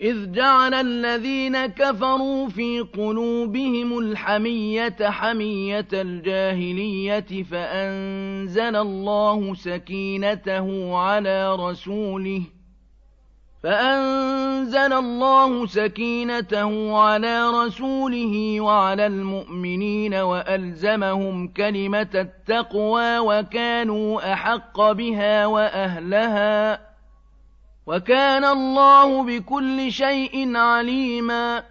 إذ جعل الذين كفروا في قلوبهم الحمية حمية الجاهلية فأنزل الله سكينته على رسوله وعلى المؤمنين وألزمهم كلمة التقوى وكانوا أحق بها وأهلها وكان الله بكل شيء عليما